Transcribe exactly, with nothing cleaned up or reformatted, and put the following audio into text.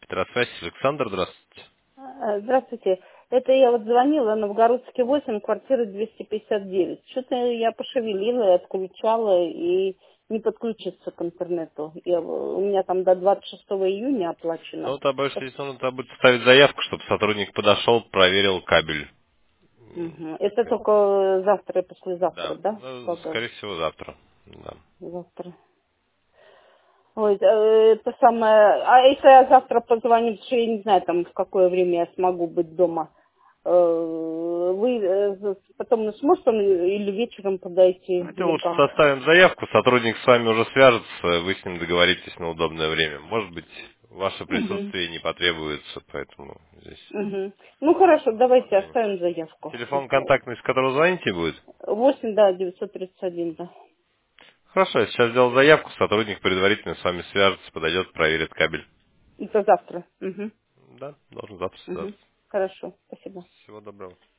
Петросвязь, Александр, здравствуйте. А, Здравствуйте. Это я вот звонила, Новгородский восемь, квартира двести пятьдесят девять. Что-то я пошевелила, отключала и не подключиться к интернету. Я, у меня там до двадцать шестого июня оплачено. Ну, там больше всего надо будет ставить заявку, чтобы сотрудник подошел, проверил кабель. Мгм. Это только завтра и послезавтра, Да, да? ну, Только скорее всего, завтра. Да. завтра. Ой, э, это самое... А если я завтра позвоню, потому что я не знаю, там, в какое время я смогу быть дома, э, вы э, потом сможете он или вечером подойти, Давайте или лучше как? составим заявку, сотрудник с вами уже свяжется, вы с ним договоритесь на удобное время. Может быть, ваше Угу. присутствие не потребуется, поэтому здесь... Угу. Ну хорошо, давайте время. оставим заявку. Телефон контактный, с которого звоните, будет? Восемь, да, девятьсот тридцать один, да. Хорошо, я сейчас сделал заявку, сотрудник предварительно с вами свяжется, подойдет, проверит кабель. Это завтра. Угу. Да, должен завтра Угу. связаться. Хорошо, спасибо. Всего доброго.